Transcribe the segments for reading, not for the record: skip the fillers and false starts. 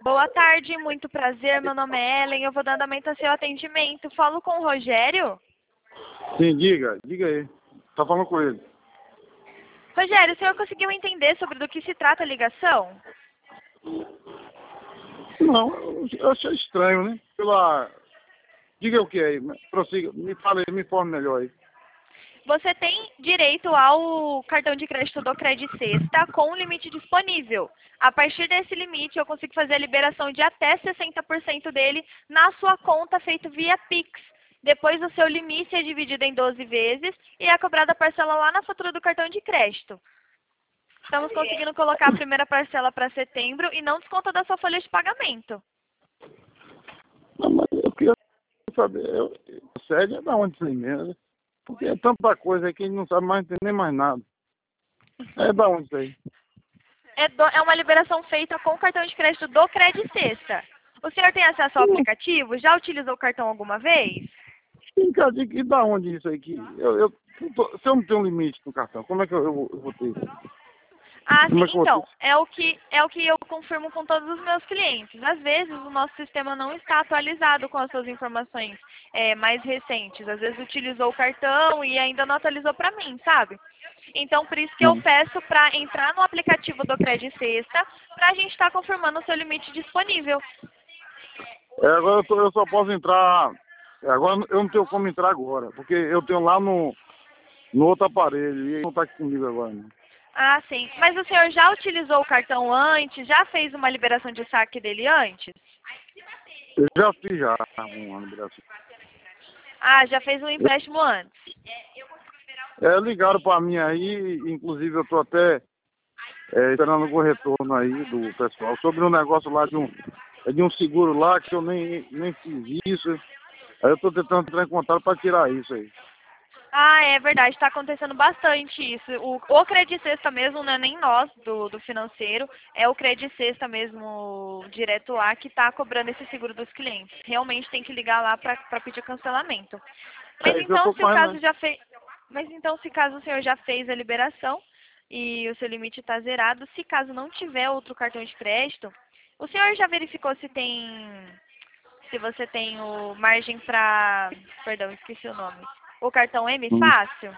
Boa tarde, muito prazer. Meu nome é Ellen. Eu vou dar andamento ao seu atendimento. Falo com o Rogério? Sim, diga aí. Tá falando com ele. Rogério, o senhor conseguiu entender sobre do que se trata a ligação? Não, eu achei estranho, né? Diga o que aí, prossiga, me fale aí, me informe melhor aí. Você tem direito ao cartão de crédito do Credisesta com um limite disponível. A partir desse limite, eu consigo fazer a liberação de até 60% dele na sua conta feito via Pix. Depois, o seu limite é dividido em 12 vezes e é cobrada a parcela lá na fatura do cartão de crédito. Estamos conseguindo colocar a primeira parcela para setembro e não desconta da sua folha de pagamento. Não, mas eu queria saber, sério, é da onde isso aí mesmo? Né? Porque é tanta coisa aí que a gente não sabe mais entender mais nada. É da onde isso aí? É uma liberação feita com o cartão de crédito do Credisesta. O senhor tem acesso ao aplicativo? Já utilizou o cartão alguma vez? E da onde isso aí? Se eu não tenho um limite no cartão, como é que eu vou ter? Ah, Como sim. é que eu vou Então, ter? é o que eu confirmo com todos os meus clientes. Às vezes, o nosso sistema não está atualizado com as suas informações mais recentes. Às vezes, utilizou o cartão e ainda não atualizou para mim, sabe? Então, por isso que eu Não. peço para entrar no aplicativo do Credisesta para a gente estar confirmando o seu limite disponível. Agora eu só posso entrar. Agora eu não tenho como entrar agora, porque eu tenho lá no outro aparelho e ele não está aqui comigo agora. Não. Ah, sim. Mas o senhor já utilizou o cartão antes? Já fez uma liberação de saque dele antes? Eu já fiz um ano Brasil. Ah, já fez um empréstimo antes. Ligaram para mim aí, inclusive eu estou até esperando algum retorno aí do pessoal sobre um negócio lá de um seguro lá que eu nem fiz isso. Aí eu estou tentando entrar em contato para tirar isso aí. Ah, é verdade, está acontecendo bastante isso. O Credisesta mesmo, não é nem nós do financeiro, é o Credisesta mesmo, direto lá, que está cobrando esse seguro dos clientes. Realmente tem que ligar lá para pedir cancelamento. Mas É isso que eu então, estou se o fazendo, caso né? já fez, mas então, se caso o senhor já fez a liberação e o seu limite está zerado, se caso não tiver outro cartão de crédito, o senhor já verificou se você tem o margem para, perdão, esqueci o nome. O cartão M Fácil?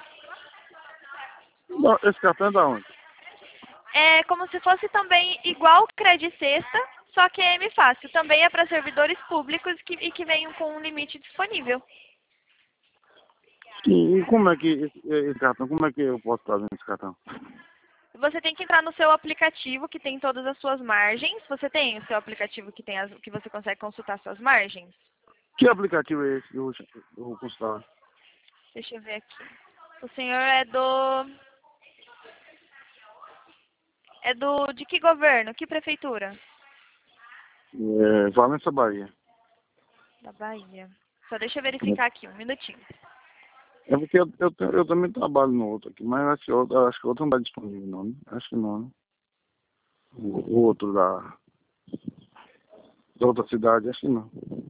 Não, esse cartão é da onde? É como se fosse também igual o Credisesta, só que é M Fácil. Também é para servidores públicos e que vem com um limite disponível. E como é que esse cartão, como é que eu posso fazer esse cartão? Você tem que entrar no seu aplicativo que tem todas as suas margens. Você tem o seu aplicativo que tem que você consegue consultar suas margens? Que aplicativo é esse que eu vou consultar? Deixa eu ver aqui. O senhor é de que governo? Que prefeitura? Valença, Bahia. Da Bahia. Só deixa eu verificar aqui, um minutinho. É porque eu também trabalho no outro aqui, mas acho que o outro não está disponível não, né? Acho que não, né? O outro da outra cidade, acho que não.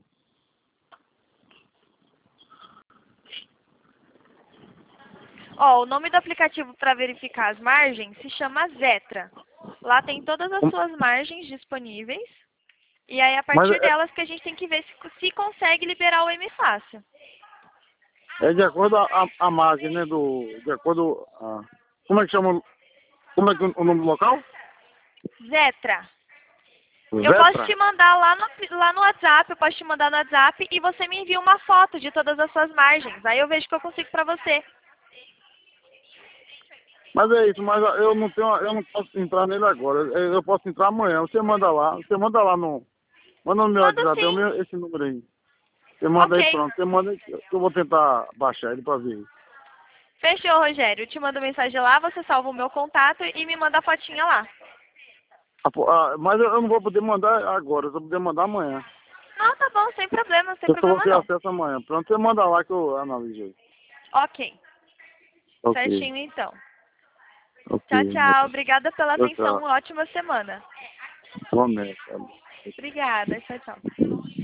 Ó, o nome do aplicativo para verificar as margens se chama Zetra. Lá tem todas as suas margens disponíveis. E aí, a Mas partir delas, que a gente tem que ver se consegue liberar o M Fácil. é de acordo a margem, né? De acordo a... Como é que chama? Como é que o nome do local? Zetra. Eu posso Vetra? te mandar lá no WhatsApp, eu posso te mandar no WhatsApp e você me envia uma foto de todas as suas margens. Aí eu vejo que eu consigo para você. Mas é isso, mas eu não posso entrar nele agora. Eu posso entrar amanhã. Você manda lá manda no meu Mando WhatsApp, sim. esse número aí. Você manda aí, Ok. pronto. Você manda aí que eu vou tentar baixar ele pra ver. Fechou, Rogério. Eu te mando mensagem lá, você salva o meu contato e me manda a fotinha lá. Mas eu não vou poder mandar agora, eu só vou poder mandar amanhã. Não, tá bom, sem Eu só vou problema ter não. acesso amanhã. Pronto, você manda lá que eu analiso aí. Ok. Ok, Certinho então. ok. Tchau, tchau. Obrigada pela Tchau, atenção. tchau. Uma ótima semana. Igualmente. Obrigada. Tchau, tchau.